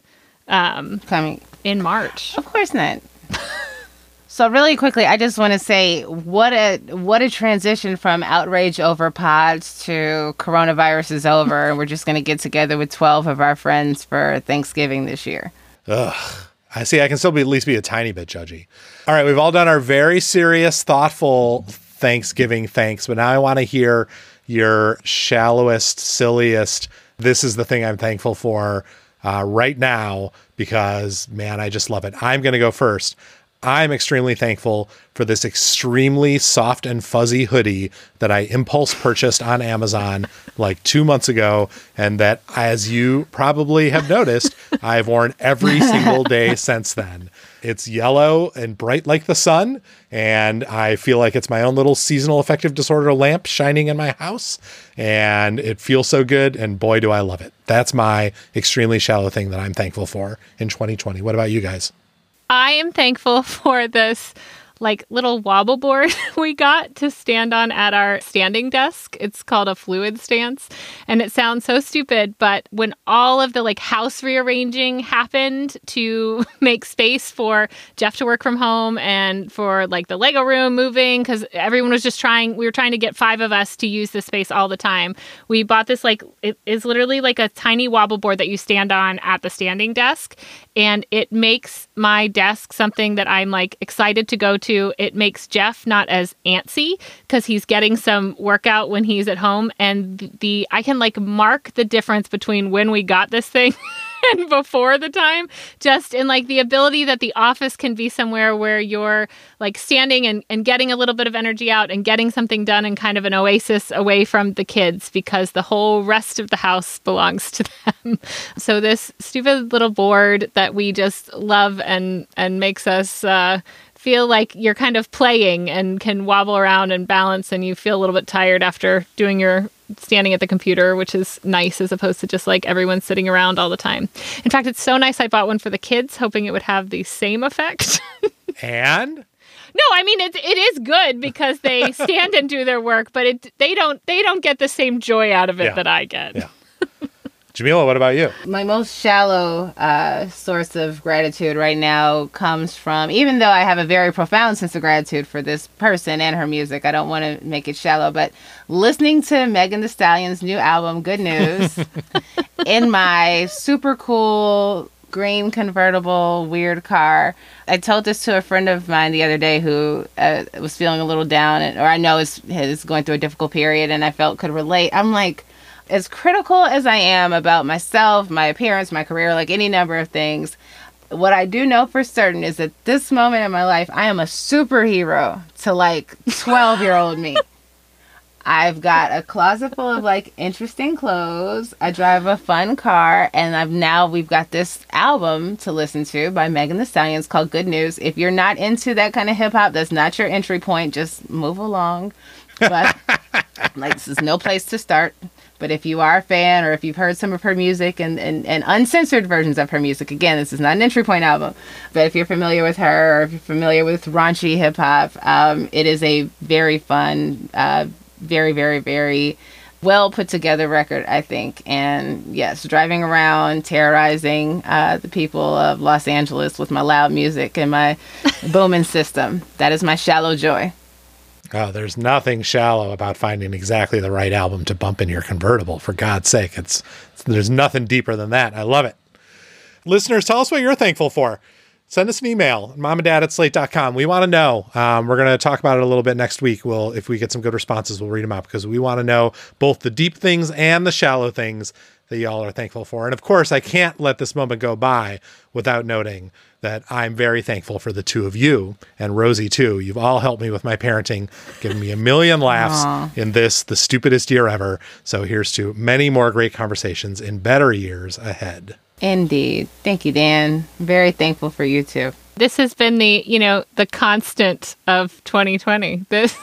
E: coming in March.
D: Of course not. So really quickly, I just want to say what a transition from outrage over pods to coronavirus is over, and we're just going to get together with 12 of our friends for Thanksgiving this year.
C: Ugh. I see. I can still at least be a tiny bit judgy. All right, we've all done our very serious, thoughtful Thanksgiving thanks, but now I want to hear your shallowest, silliest, this is the thing I'm thankful for right now because, man, I just love it. I'm going to go first. I'm extremely thankful for this extremely soft and fuzzy hoodie that I impulse purchased on Amazon like 2 months ago. And that, as you probably have noticed, I've worn every single day since then. It's yellow and bright like the sun. And I feel like it's my own little seasonal affective disorder lamp shining in my house. And it feels so good. And boy, do I love it. That's my extremely shallow thing that I'm thankful for in 2020. What about you guys?
E: I am thankful for this like little wobble board we got to stand on at our standing desk. It's called a fluid stance. And it sounds so stupid, but when all of the like house rearranging happened to make space for Jeff to work from home and for like the Lego room moving, because everyone was just we were trying to get 5 of us to use this space all the time. We bought this like, it is literally like a tiny wobble board that you stand on at the standing desk. And it makes my desk something that I'm like excited to go to. It makes Jeff not as antsy because he's getting some workout when he's at home. And I can like mark the difference between when we got this thing and before the time, just in like the ability that the office can be somewhere where you're like standing and getting a little bit of energy out and getting something done and kind of an oasis away from the kids because the whole rest of the house belongs to them. So this stupid little board that we just love and makes us feel like you're kind of playing and can wobble around and balance, and you feel a little bit tired after doing your standing at the computer, which is nice as opposed to just like everyone sitting around all the time. In fact, it's so nice. I bought one for the kids, hoping it would have the same effect.
C: And?
E: No, I mean it is good because they stand and do their work, but they don't get the same joy out of it that I get.
C: Yeah. Jamila, what about you?
D: My most shallow source of gratitude right now comes from, even though I have a very profound sense of gratitude for this person and her music, I don't want to make it shallow, but listening to Megan Thee Stallion's new album, Good News, in my super cool green convertible weird car. I told this to a friend of mine the other day who was feeling a little down, or I know is going through a difficult period, and I felt could relate. I'm like, as critical as I am about myself, my appearance, my career, like any number of things, what I do know for certain is that this moment in my life, I am a superhero to like 12-year-old me. I've got a closet full of like interesting clothes. I drive a fun car, and we've got this album to listen to by Megan Thee Stallion. It's called Good News. If you're not into that kind of hip hop, that's not your entry point. Just move along. But like, this is no place to start. But if you are a fan, or if you've heard some of her music and uncensored versions of her music, again, this is not an entry point album. But if you're familiar with her, or if you're familiar with raunchy hip hop, it is a very fun, very, very, very well put together record, I think. And yes, driving around, terrorizing the people of Los Angeles with my loud music and my booming system. That is my shallow joy.
C: Oh, there's nothing shallow about finding exactly the right album to bump in your convertible. For God's sake, there's nothing deeper than that. I love it. Listeners, tell us what you're thankful for. Send us an email, momanddad@slate.com. We want to know. We're going to talk about it a little bit next week. If we get some good responses, we'll read them out, because we want to know both the deep things and the shallow things that y'all are thankful for. And of course, I can't let this moment go by without noting that I'm very thankful for the two of you, and Rosie too. You've all helped me with my parenting, given me a million laughs in the stupidest year ever. So here's to many more great conversations in better years ahead.
D: Indeed. Thank you, Dan. Very thankful for you too.
E: This has been the constant of 2020. This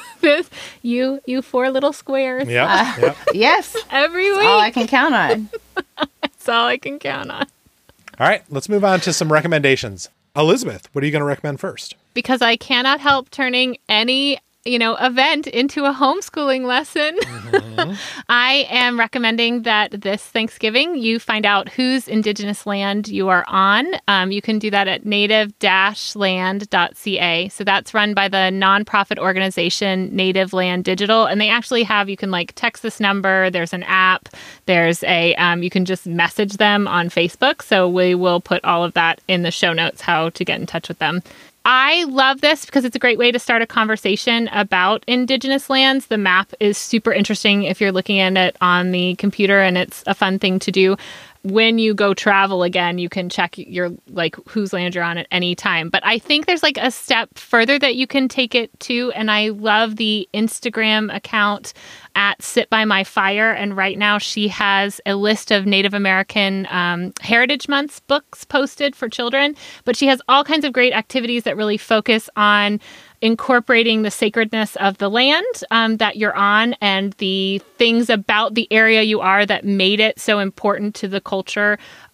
E: you 4 little squares.
C: Yep.
D: Yes.
E: Every week.
D: That's all I can count on.
E: That's all I can count on.
C: All right, let's move on to some recommendations. Elizabeth, what are you going to recommend first?
E: Because I cannot help turning any event into a homeschooling lesson. Mm-hmm. I am recommending that this Thanksgiving you find out whose Indigenous land you are on. You can do that at native-land.ca. So that's run by the nonprofit organization Native Land Digital. And they actually you can like text this number. There's an app. There's you can just message them on Facebook. So we will put all of that in the show notes, how to get in touch with them. I love this because it's a great way to start a conversation about Indigenous lands. The map is super interesting if you're looking at it on the computer, and it's a fun thing to do. When you go travel again, you can check your whose land you're on at any time. But I think there's a step further that you can take it to. And I love the Instagram account at Sit By My Fire. And right now she has a list of Native American Heritage Month's books posted for children. But she has all kinds of great activities that really focus on incorporating the sacredness of the land that you're on, and the things about the area you are that made it so important to the culture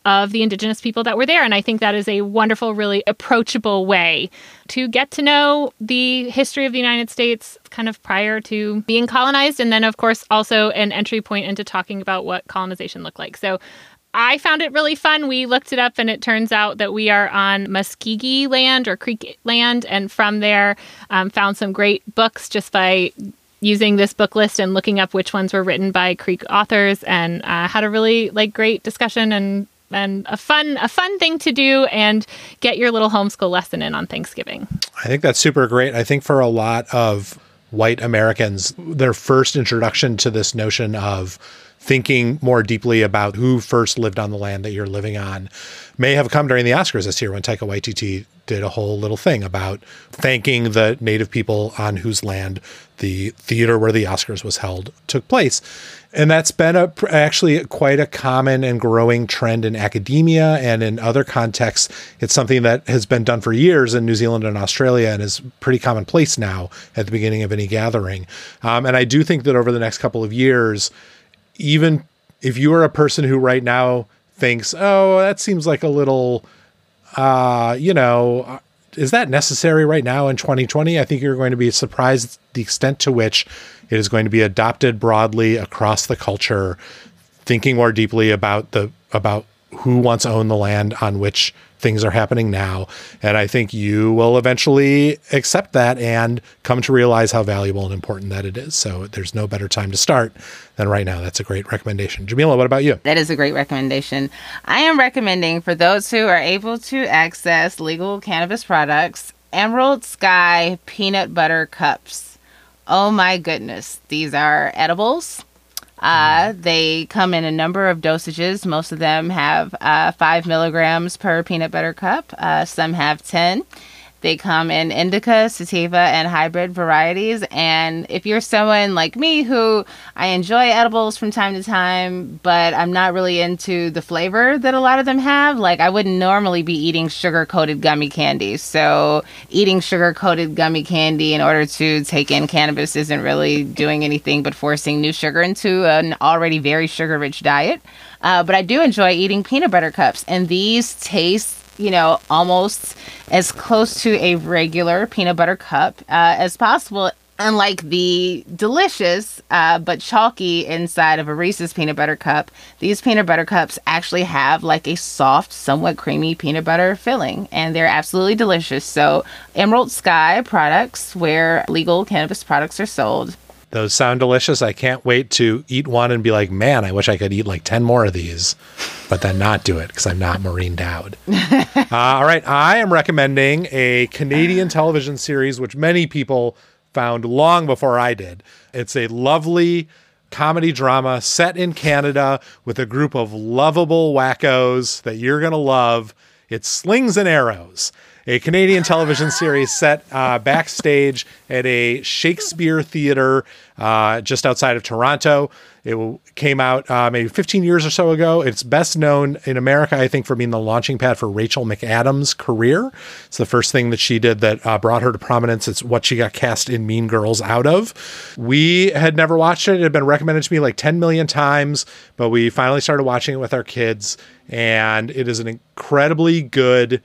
E: of the indigenous people that were there. And I think that is a wonderful, really approachable way to get to know the history of the United States kind of prior to being colonized. And then, of course, also an entry point into talking about what colonization looked like. So I found it really fun. We looked it up, and it turns out that we are on Muskogee land or Creek land. And from there, found some great books just by using this book list and looking up which ones were written by Creek authors, and had a really great discussion and a fun thing to do and get your little homeschool lesson in on Thanksgiving.
C: I think that's super great. I think for a lot of white Americans, their first introduction to this notion of thinking more deeply about who first lived on the land that you're living on may have come during the Oscars this year when Taika Waititi did a whole little thing about thanking the Native people on whose land the theater where the Oscars was held took place. And that's been actually quite a common and growing trend in academia and in other contexts. It's something that has been done for years in New Zealand and Australia and is pretty commonplace now at the beginning of any gathering. And I do think that over the next couple of years, even if you are a person who right now thinks, oh, that seems like a little, is that necessary right now in 2020? I think you're going to be surprised the extent to which it is going to be adopted broadly across the culture, thinking more deeply about who once owned the land on which things are happening now. And I think you will eventually accept that and come to realize how valuable and important that it is. So there's no better time to start than right now. That's a great recommendation. Jamila, what about you?
D: That is a great recommendation. I am recommending for those who are able to access legal cannabis products, Emerald Sky peanut butter cups. Oh my goodness. These are edibles. They come in a number of dosages. Most of them have 5 milligrams per peanut butter cup. Some have 10. They come in indica, sativa, and hybrid varieties. And if you're someone like me who I enjoy edibles from time to time, but I'm not really into the flavor that a lot of them have, like I wouldn't normally be eating sugar-coated gummy candy. So eating sugar-coated gummy candy in order to take in cannabis isn't really doing anything but forcing new sugar into an already very sugar-rich diet. But I do enjoy eating peanut butter cups. And these taste almost as close to a regular peanut butter cup as possible. Unlike the delicious but chalky inside of a Reese's peanut butter cup, these peanut butter cups actually have like a soft, somewhat creamy peanut butter filling, and they're absolutely delicious. So Emerald Sky products, where legal cannabis products are sold.
C: Those sound delicious. I can't wait to eat one and be like, man, I wish I could eat like 10 more of these, but then not do it because I'm not Maureen Dowd. All right. I am recommending a Canadian television series, which many people found long before I did. It's a lovely comedy drama set in Canada with a group of lovable wackos that you're going to love. It's Slings and Arrows, a Canadian television series set backstage at a Shakespeare theater just outside of Toronto. It came out maybe 15 years or so ago. It's best known in America, I think, for being the launching pad for Rachel McAdams' career. It's the first thing that she did that brought her to prominence. It's what she got cast in Mean Girls out of. We had never watched it. It had been recommended to me like 10 million times, but we finally started watching it with our kids. And it is an incredibly good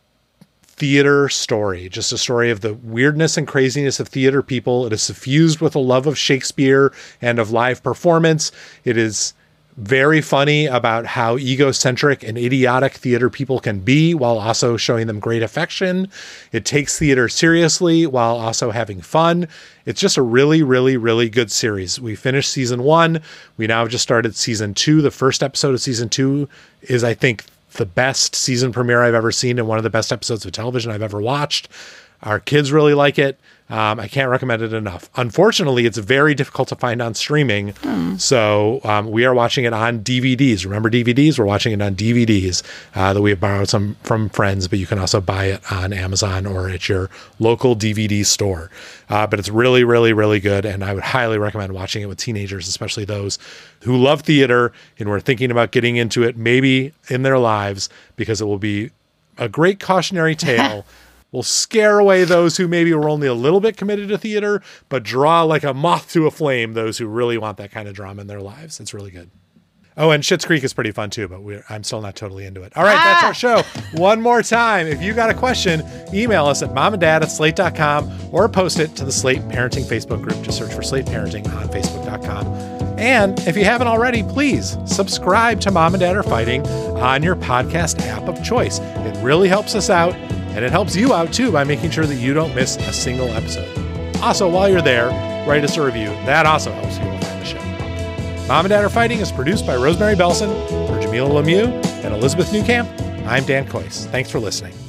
C: theater story, just a story of the weirdness and craziness of theater people. It is suffused with a love of Shakespeare and of live performance. It is very funny about how egocentric and idiotic theater people can be while also showing them great affection. It takes theater seriously while also having fun. It's just a really, really, really good series. We finished season 1. We now have just started season 2. The first episode of season 2 is, I think, the best season premiere I've ever seen and one of the best episodes of television I've ever watched. Our kids really like it. I can't recommend it enough. Unfortunately, it's very difficult to find on streaming. So we are watching it on DVDs. Remember DVDs? We're watching it on DVDs that we have borrowed some from friends, but you can also buy it on Amazon or at your local DVD store. But it's really, really, really good. And I would highly recommend watching it with teenagers, especially those who love theater and were thinking about getting into it maybe in their lives, because it will be a great cautionary tale. Will scare away those who maybe were only a little bit committed to theater, but draw like a moth to a flame those who really want that kind of drama in their lives. It's really good. Oh, and Schitt's Creek is pretty fun too, but I'm still not totally into it. All right, that's our show. One more time. If you got a question, email us at momanddad@slate.com or post it to the Slate Parenting Facebook group. Just search for Slate Parenting on Facebook.com. And if you haven't already, please subscribe to Mom and Dad Are Fighting on your podcast app of choice. It really helps us out, and it helps you out too by making sure that you don't miss a single episode. Also, while you're there, write us a review. That also helps people find the show. Mom and Dad Are Fighting is produced by Rosemary Belson, for Jamila Lemieux, and Elizabeth Newcamp. I'm Dan Kois. Thanks for listening.